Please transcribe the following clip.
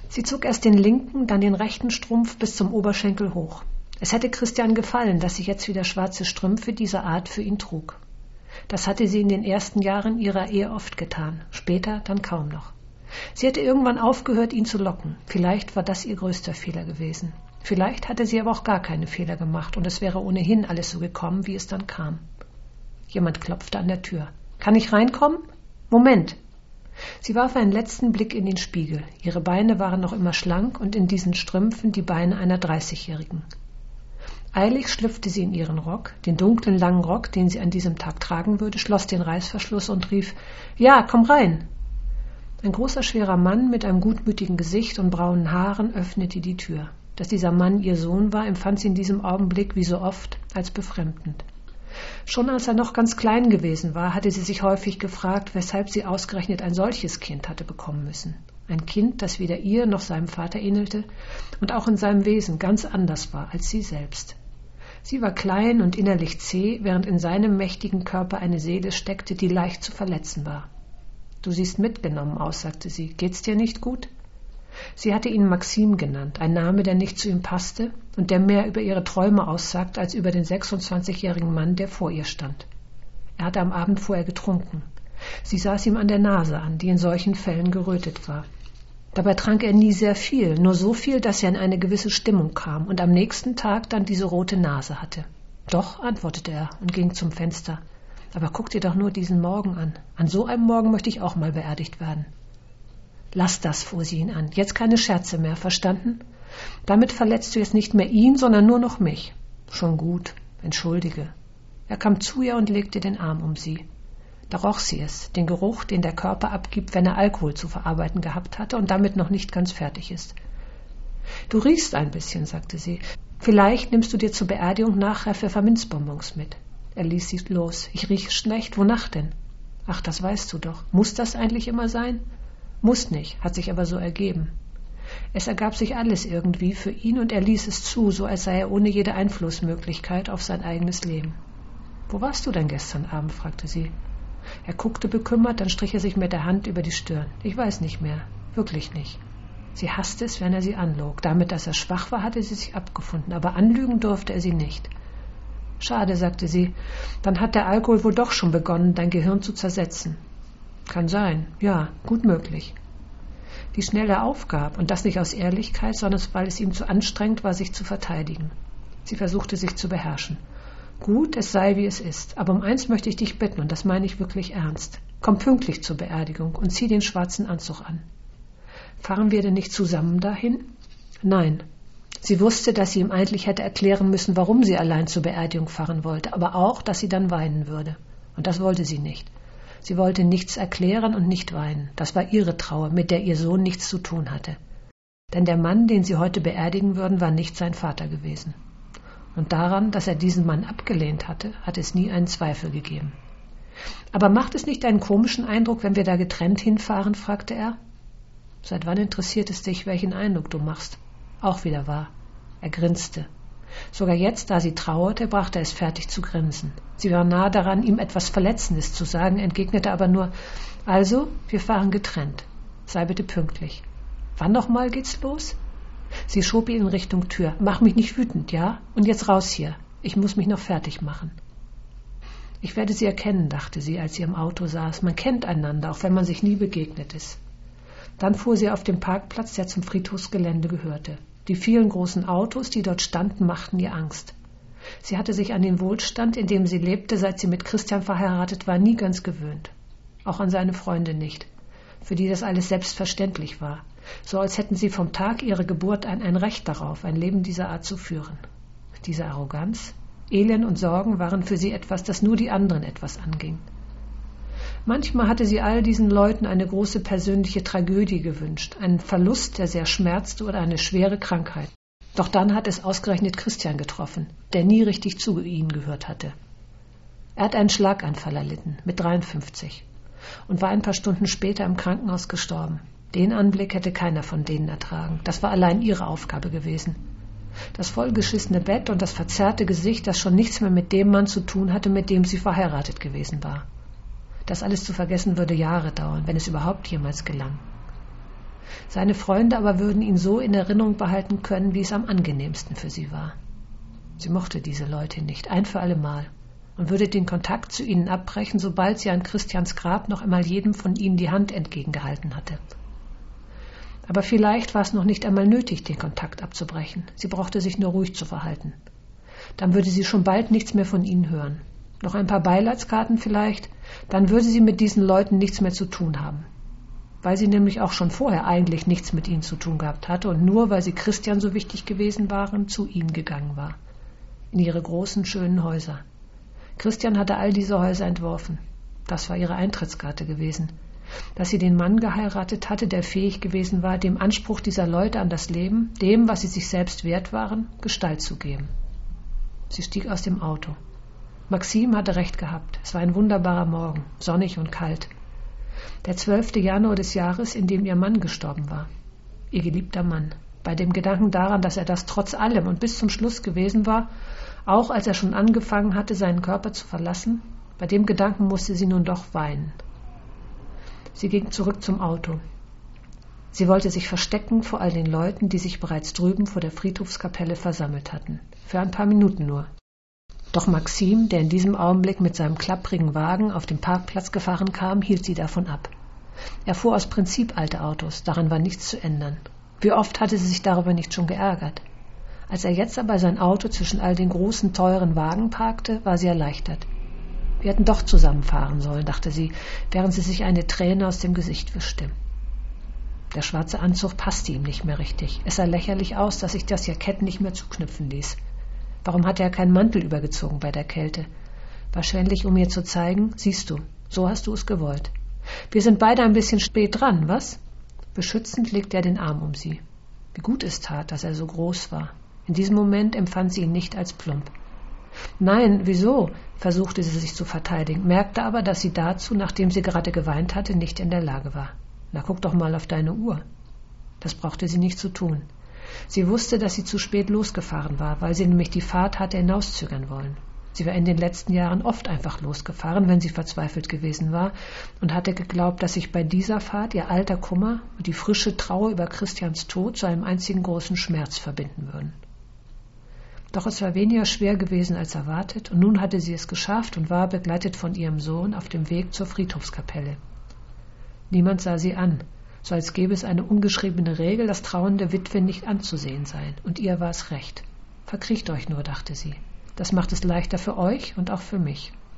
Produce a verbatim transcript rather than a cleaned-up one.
Sie zog erst den linken, dann den rechten Strumpf bis zum Oberschenkel hoch. Es hätte Christian gefallen, dass sie jetzt wieder schwarze Strümpfe dieser Art für ihn trug. Das hatte sie in den ersten Jahren ihrer Ehe oft getan, später dann kaum noch. Sie hatte irgendwann aufgehört, ihn zu locken. Vielleicht war das ihr größter Fehler gewesen. Vielleicht hatte sie aber auch gar keine Fehler gemacht und es wäre ohnehin alles so gekommen, wie es dann kam. Jemand klopfte an der Tür. »Kann ich reinkommen?« »Moment!« Sie warf einen letzten Blick in den Spiegel. Ihre Beine waren noch immer schlank und in diesen Strümpfen die Beine einer Dreißigjährigen. Eilig schlüpfte sie in ihren Rock, den dunklen langen Rock, den sie an diesem Tag tragen würde, schloss den Reißverschluss und rief, »Ja, komm rein!« Ein großer, schwerer Mann mit einem gutmütigen Gesicht und braunen Haaren öffnete die Tür. Dass dieser Mann ihr Sohn war, empfand sie in diesem Augenblick, wie so oft, als befremdend. Schon als er noch ganz klein gewesen war, hatte sie sich häufig gefragt, weshalb sie ausgerechnet ein solches Kind hatte bekommen müssen. Ein Kind, das weder ihr noch seinem Vater ähnelte und auch in seinem Wesen ganz anders war als sie selbst. Sie war klein und innerlich zäh, während in seinem mächtigen Körper eine Seele steckte, die leicht zu verletzen war. »Du siehst mitgenommen aus«, sagte sie. »Geht's dir nicht gut?« Sie hatte ihn Maxim genannt, ein Name, der nicht zu ihm passte und der mehr über ihre Träume aussagt als über den sechsundzwanzigjährigen Mann, der vor ihr stand. Er hatte am Abend vorher getrunken. Sie sah es ihm an der Nase an, die in solchen Fällen gerötet war. Dabei trank er nie sehr viel, nur so viel, dass er in eine gewisse Stimmung kam und am nächsten Tag dann diese rote Nase hatte. »Doch«, antwortete er und ging zum Fenster. »Aber guck dir doch nur diesen Morgen an. An so einem Morgen möchte ich auch mal beerdigt werden.« »Lass das«, fuhr sie ihn an. »Jetzt keine Scherze mehr, verstanden? Damit verletzt du jetzt nicht mehr ihn, sondern nur noch mich.« »Schon gut, entschuldige.« Er kam zu ihr und legte den Arm um sie. Da roch sie es, den Geruch, den der Körper abgibt, wenn er Alkohol zu verarbeiten gehabt hatte und damit noch nicht ganz fertig ist. »Du riechst ein bisschen«, sagte sie. »Vielleicht nimmst du dir zur Beerdigung nachher Pfefferminzbonbons mit.« Er ließ sie los. »Ich rieche schlecht. Wonach denn?« »Ach, das weißt du doch. Muss das eigentlich immer sein?« »Muss nicht, hat sich aber so ergeben.« Es ergab sich alles irgendwie für ihn und er ließ es zu, so als sei er ohne jede Einflussmöglichkeit auf sein eigenes Leben. »Wo warst du denn gestern Abend?« fragte sie. Er guckte bekümmert, dann strich er sich mit der Hand über die Stirn. »Ich weiß nicht mehr. Wirklich nicht.« Sie hasste es, wenn er sie anlog. Damit, dass er schwach war, hatte sie sich abgefunden, aber anlügen durfte er sie nicht. »Schade«, sagte sie. »Dann hat der Alkohol wohl doch schon begonnen, dein Gehirn zu zersetzen.« »Kann sein. Ja, gut möglich.« Die schnell er aufgab, und das nicht aus Ehrlichkeit, sondern weil es ihm zu anstrengend war, sich zu verteidigen. Sie versuchte sich zu beherrschen. »Gut, es sei, wie es ist. Aber um eins möchte ich dich bitten, und das meine ich wirklich ernst. Komm pünktlich zur Beerdigung und zieh den schwarzen Anzug an.« »Fahren wir denn nicht zusammen dahin?« »Nein.« Sie wusste, dass sie ihm eigentlich hätte erklären müssen, warum sie allein zur Beerdigung fahren wollte, aber auch, dass sie dann weinen würde. Und das wollte sie nicht. Sie wollte nichts erklären und nicht weinen. Das war ihre Trauer, mit der ihr Sohn nichts zu tun hatte. Denn der Mann, den sie heute beerdigen würden, war nicht sein Vater gewesen. Und daran, dass er diesen Mann abgelehnt hatte, hat es nie einen Zweifel gegeben. »Aber macht es nicht einen komischen Eindruck, wenn wir da getrennt hinfahren?« fragte er. »Seit wann interessiert es dich, welchen Eindruck du machst?« Auch wieder wahr. Er grinste. Sogar jetzt, da sie trauerte, brachte er es fertig zu grinsen. Sie war nahe daran, ihm etwas Verletzendes zu sagen, entgegnete aber nur, »Also, wir fahren getrennt. Sei bitte pünktlich.« »Wann noch mal geht's los?« Sie schob ihn in Richtung Tür. »Mach mich nicht wütend, ja? Und jetzt raus hier. Ich muss mich noch fertig machen.« »Ich werde sie erkennen«, dachte sie, als sie im Auto saß. »Man kennt einander, auch wenn man sich nie begegnet ist.« Dann fuhr sie auf den Parkplatz, der zum Friedhofsgelände gehörte. Die vielen großen Autos, die dort standen, machten ihr Angst. Sie hatte sich an den Wohlstand, in dem sie lebte, seit sie mit Christian verheiratet war, nie ganz gewöhnt. Auch an seine Freunde nicht, für die das alles selbstverständlich war, so als hätten sie vom Tag ihrer Geburt an ein Recht darauf, ein Leben dieser Art zu führen. Diese Arroganz, Elend und Sorgen waren für sie etwas, das nur die anderen etwas anging. Manchmal hatte sie all diesen Leuten eine große persönliche Tragödie gewünscht, einen Verlust, der sehr schmerzte, oder eine schwere Krankheit. Doch dann hat es ausgerechnet Christian getroffen, der nie richtig zu ihnen gehört hatte. Er hat einen Schlaganfall erlitten, mit dreiundfünfzig, und war ein paar Stunden später im Krankenhaus gestorben. Den Anblick hätte keiner von denen ertragen. Das war allein ihre Aufgabe gewesen. Das vollgeschissene Bett und das verzerrte Gesicht, das schon nichts mehr mit dem Mann zu tun hatte, mit dem sie verheiratet gewesen war. Das alles zu vergessen würde Jahre dauern, wenn es überhaupt jemals gelang. Seine Freunde aber würden ihn so in Erinnerung behalten können, wie es am angenehmsten für sie war. Sie mochte diese Leute nicht, ein für alle Mal, und würde den Kontakt zu ihnen abbrechen, sobald sie an Christians Grab noch einmal jedem von ihnen die Hand entgegengehalten hatte. Aber vielleicht war es noch nicht einmal nötig, den Kontakt abzubrechen. Sie brauchte sich nur ruhig zu verhalten. Dann würde sie schon bald nichts mehr von ihnen hören. Noch ein paar Beileidskarten vielleicht, dann würde sie mit diesen Leuten nichts mehr zu tun haben. Weil sie nämlich auch schon vorher eigentlich nichts mit ihnen zu tun gehabt hatte und nur, weil sie Christian so wichtig gewesen waren, zu ihnen gegangen war. In ihre großen, schönen Häuser. Christian hatte all diese Häuser entworfen. Das war ihre Eintrittskarte gewesen. Dass sie den Mann geheiratet hatte, der fähig gewesen war, dem Anspruch dieser Leute an das Leben, dem, was sie sich selbst wert waren, Gestalt zu geben. Sie stieg aus dem Auto. Maxim hatte recht gehabt. Es war ein wunderbarer Morgen, sonnig und kalt. Der zwölfte Januar des Jahres, in dem ihr Mann gestorben war. Ihr geliebter Mann. Bei dem Gedanken daran, dass er das trotz allem und bis zum Schluss gewesen war, auch als er schon angefangen hatte, seinen Körper zu verlassen, bei dem Gedanken musste sie nun doch weinen. Sie ging zurück zum Auto. Sie wollte sich verstecken vor all den Leuten, die sich bereits drüben vor der Friedhofskapelle versammelt hatten. Für ein paar Minuten nur. Doch Maxim, der in diesem Augenblick mit seinem klapprigen Wagen auf den Parkplatz gefahren kam, hielt sie davon ab. Er fuhr aus Prinzip alte Autos, daran war nichts zu ändern. Wie oft hatte sie sich darüber nicht schon geärgert. Als er jetzt aber sein Auto zwischen all den großen, teuren Wagen parkte, war sie erleichtert. Wir hätten doch zusammenfahren sollen, dachte sie, während sie sich eine Träne aus dem Gesicht wischte. Der schwarze Anzug passte ihm nicht mehr richtig. Es sah lächerlich aus, dass sich das Jackett nicht mehr zuknüpfen ließ. Warum hatte er keinen Mantel übergezogen bei der Kälte? Wahrscheinlich, um ihr zu zeigen, siehst du, so hast du es gewollt. Wir sind beide ein bisschen spät dran, was? Beschützend legte er den Arm um sie. Wie gut es tat, dass er so groß war. In diesem Moment empfand sie ihn nicht als plump. Nein, wieso? Versuchte sie sich zu verteidigen, merkte aber, dass sie dazu, nachdem sie gerade geweint hatte, nicht in der Lage war. Na, guck doch mal auf deine Uhr. Das brauchte sie nicht zu tun. Sie wusste, dass sie zu spät losgefahren war, weil sie nämlich die Fahrt hatte hinauszögern wollen. Sie war in den letzten Jahren oft einfach losgefahren, wenn sie verzweifelt gewesen war, und hatte geglaubt, dass sich bei dieser Fahrt ihr alter Kummer und die frische Trauer über Christians Tod zu einem einzigen großen Schmerz verbinden würden. Doch es war weniger schwer gewesen als erwartet, und nun hatte sie es geschafft und war, begleitet von ihrem Sohn, auf dem Weg zur Friedhofskapelle. Niemand sah sie an, so als gäbe es eine ungeschriebene Regel, dass trauernde Witwen nicht anzusehen seien, und ihr war es recht. Verkriecht euch nur, dachte sie. Das macht es leichter für euch und auch für mich.